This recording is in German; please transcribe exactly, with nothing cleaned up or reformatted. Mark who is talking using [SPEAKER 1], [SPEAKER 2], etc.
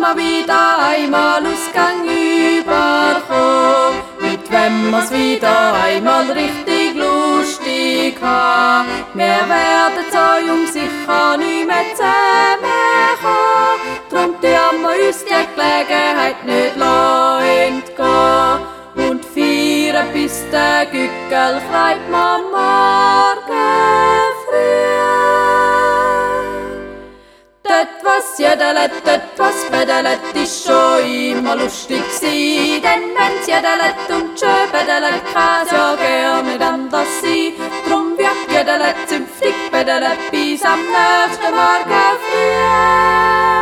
[SPEAKER 1] wir wieder einmal Ausgang überkommen. Heute wenn wir's wieder einmal richtig lustig haben. Wir werden so jung sicher nicht mehr zusammenkommen. Drum tun wir uns die Gelegenheit nicht entgehen. Und feiern bis der Gückel schreit man morgen früh. Dort was jedelet, dort was bedelet, ist schon immer lustig gsi. Denn wenn's jedelet und schön bedelet, kann's ja gern nicht anders sein. Drum wird jedelet zünftig bedelet bis am nächsten Morgen früh.